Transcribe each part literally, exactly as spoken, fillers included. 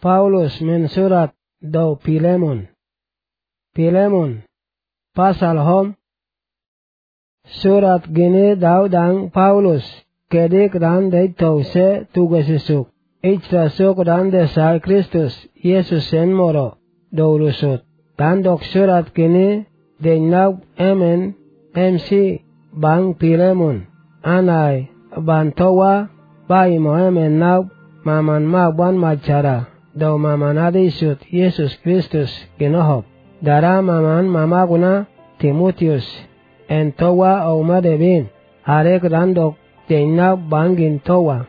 Paulus men surat do Filemon. Filemon pasal hom. Surat gini daw dang Paulus kedik dan deito se tugas isuk. Ichra sok dan desai Kristus Yesus en moro do lusut. Dan dok surat gini denau emen mc bang Filemon. Anai bantowa bai mo emen nau maman magwan macara. Do maman adisut Yesus Kristus ginohop. Dara maman mamaguna Timotius. En towa o madebin. Arek dandok denau bangin towa.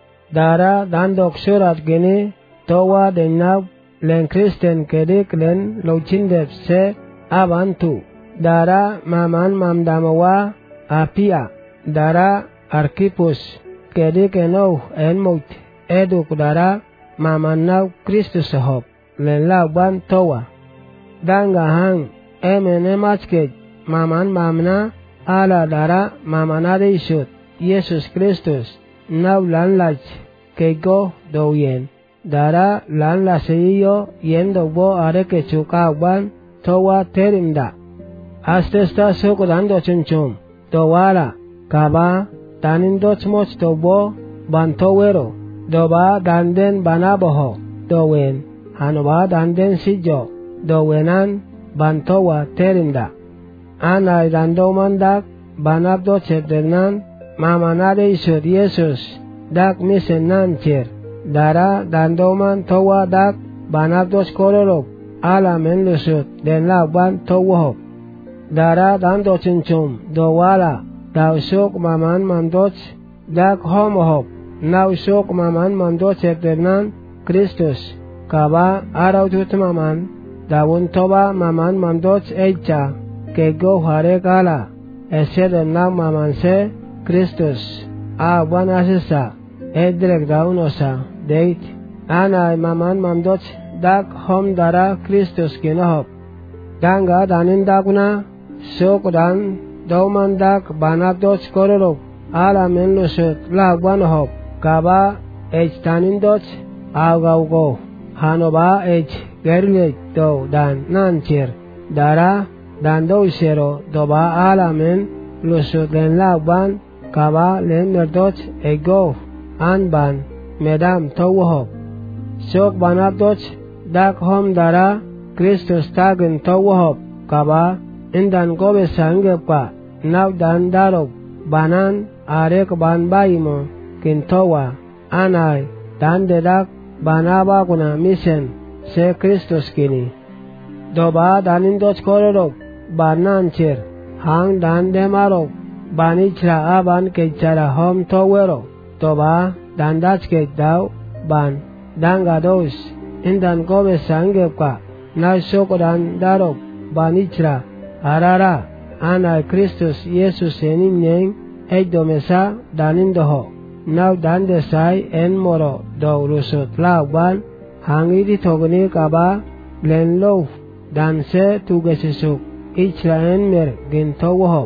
Dara dandok surat gini towa denau len Kristen kedik len locindep se abantu. Dara maman mamdamawa apia. Dara Arkipus kedik enau enmout eduk dara maman nau Kristus hop len lauban towa. Danga hang emen emachkej maman mamna ala dara maman adisut Yesus Kristus nau lan lach kego do yen. Dara lan la seiyo yendo bo areke chukauban towa terimda. Astesta soko dando chunchum towala kaba tanin dochmoch to bo bantowero doba danden banaboho dowen hanoba danden sijo dowenan bantowa terimda. Anay dando mandak banabdo cheternan mamanade isut Yesus dak misen nancher. Dara dandoman towa dak banabdos kororok ala men lusut den lauban towohop. Dara dando chinchum dowala dausok maman mandoch dak homohop. Nausok maman mandoch eternan Kristus kaba arautut maman dawun toba maman mandoch eicha kego hare kala eseden nam maman se Kristus a wanasisa edrek daunosa deit anay maman mandoch dak hom dara Kristus ginohop. Danga danin dakuna sok dan dauman dak banabdoch kororok ala men lusut lagwanohop kaba ech tanin doch agaugo hanoba ech gerlek do dan nancher dara dan do isero doba ala men lusut len lagban kaba len merdoch ego anban medam towohop. Sok banabdoch dak hom dara Kristus tagen towohop kaba indan gobe sangepka naw dan darok banan arek ban baimo kintowa anay dan dedak banaba kuna misen se Kristus kini. Doba danin doch kororok banancher hang dan demarok banichra aban kechara hom towero. Toba dan dachke daw ban danga dos indan gobe sangepka na sok dan darok banichra arara anay Kristus Yesus enin neng eidomesa danindoho. Naw dan desai en moro do lusut lauban hangidi togni kaba len lof dan se tugesisuk Israel mer gintowohop.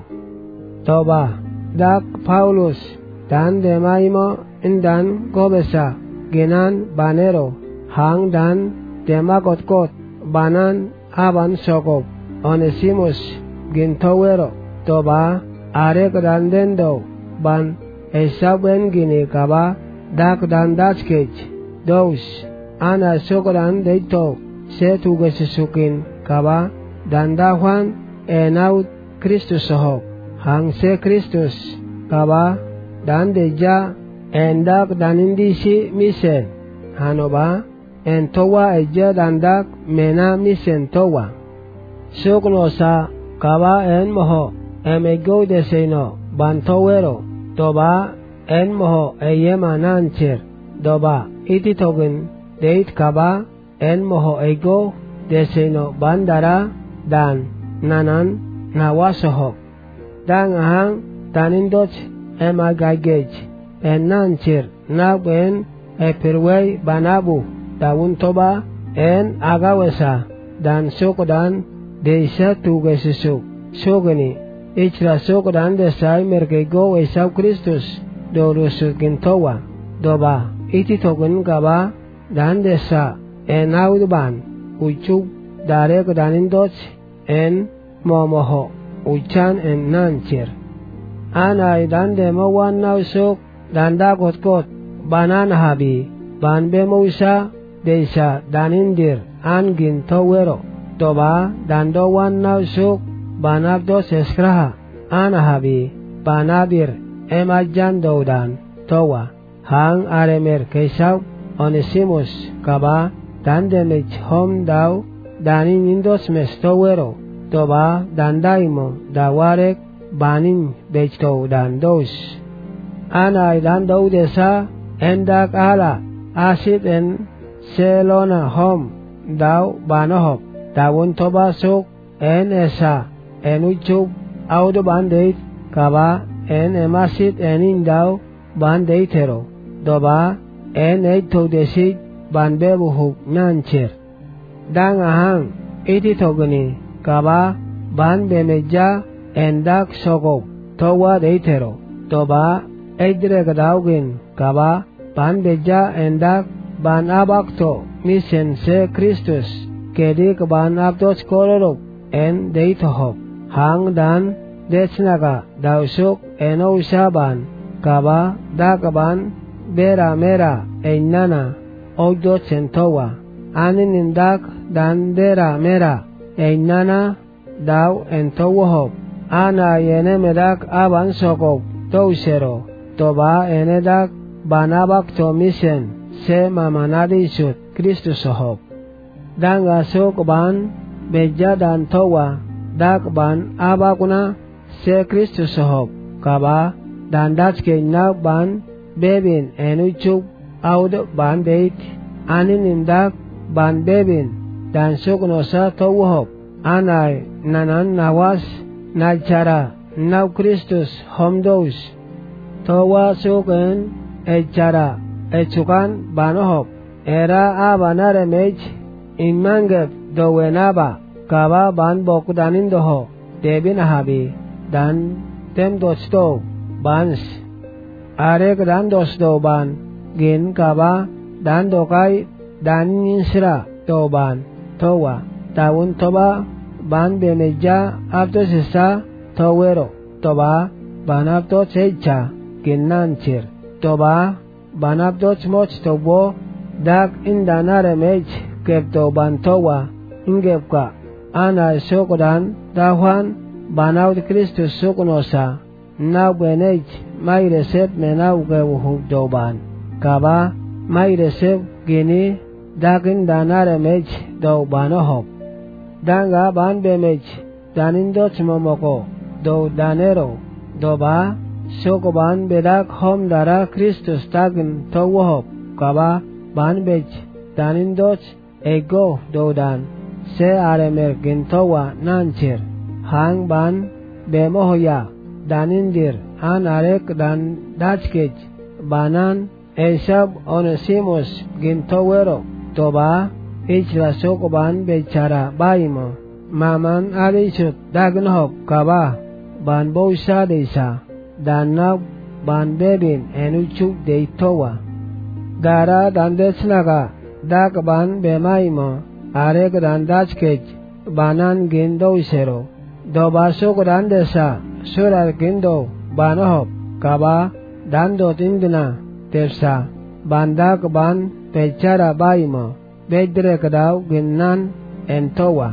Toba dak Paulus dan demaimo indan gobesa genan banero hang dan demagotkot banan aban sokop Onesimus gintowero. Toba arek dan dendo ban esaben gini kaba dak dan dachkej dos ana sokoran deito se tugesisukin kaba dan dahuan enaut Kristus sohop hang se Kristus kaba dan deja endak dan indisi misen hanoba entowa eja dan dak mena misen towa. Soknosa kaba en moho emego deseno bantowero. Toba en moho eyema nancher doba iti togen deit kaba en moho ego deseno bandara dan nanan nawasohop. Dang ahang tanindoch emagagej en nancher nagben epirwei banabu dawun toba en agawesa dan sokodan deisa tugesisuk sogeni ichra sokodan desai merkego esau Kristus do lusut gintowa doba iti togen kaba dan desa en auduban uchuk darek danindoch en momoho uchan en nancher. Anay dande mawan nausok danda kotkot banan habi banbe mausa deisa danindir angin towero toba dando wan nausok banabdos eskraha anahabi banadir emajan doudan towa hang aremer keisau Onesimus kaba dandemich hom dau danin indos mestowero toba dandaimo dawarek banin bechtou dandos. Anay dandou desa endak ala asit en selona hom dau banohop dawun toba sok en esa en uchuk audo bandeit kaba en emasit enin dau bandeitero doba en eito desit banbebuhuk nancher. Dang ahang iti togni kaba banbemeja endak sogop towa deitero toba eidre gadaugin kaba banbeja endak ban abakto misen se Kristus kedik ban abdos kororok en deitohop hang dan desnaga dausuk eno usaban kaba dakaban bera mera einana ogdo centowa anin indak dan dera mera einana daw entowohop ana yene medak aban sokop tousero toba enedak banabak to misen se mamanadi sut Kristus ohop. Danga sok ban beja dan towa dak ban abakuna se Kristus ohop kaba dan datske na ban bebin enuchuk aud ban beit anin indak ban bebin dan sok nosa towohop anay nanan nawas najara naw Kristus homdous towa soken echara echukan banohop era abanare mech imangep dowenaba kaba ban bokdanin doho debin habi dan tem dosto bans arek dan dosto ban gin kaba dan dokai dan insra toban towa tawun toba ban bemeja abdosesa towero toba ban abdos echa ginnanchir toba ban abdos moch tobo dak indanare mech kepto ban towa ingepka ana sokodan dawan banaud Kristus sokonosa naw benech may resep menaw gewuhuk doban kaba may resep gini dakin danare mech do banohop danga ban bemech danindoch momoko do danero doba sokoban bedak hom dara Kristus tagin towohop kaba ban bech danindoch ego dodan se aremer gintowa nancher hang ban bemohoya danindir an arek dan dachkech banan esab Onesimus gintowero toba ichra sokoban bechara baimo maman adishut dagnhop kaba ban bousa deisa danab ban bebin enuchuk deitowa dara dandesnaga dak ban bemaimo arek dan dachkech banan gindousero doba sokodan desa surar gindo banohop kaba dando tindina tepsa bandak ban pechara baimo bedre kadaw ginnan entowa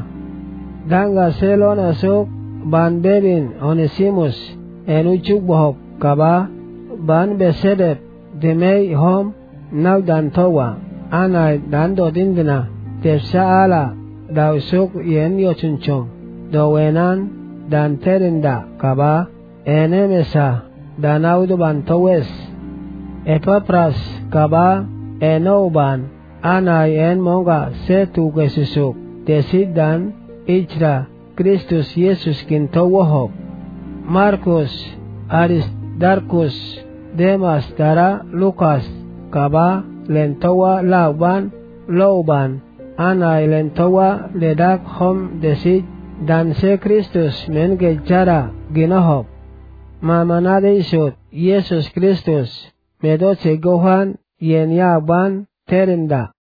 danga selona sok ban bebin Onesimus enuchuk bohop kaba ban besedep demei hom naw dan towa anay dando tindina tepsa ala daw sok yen yochunchom dowenan dan terinda kaba enemesa danaudu ban towes Epapras kaba enoban anay en monga setu gesisuk desidan ichra Kristus Yesus kintowohop Markus Aristarkus Demas dara Lukas kaba lentowa lauban louban anay lentowa ledak hom desit dan se Kristus mengejara ginohop mamanade isut Yesus Kristus medoche gohan yen yaban terinda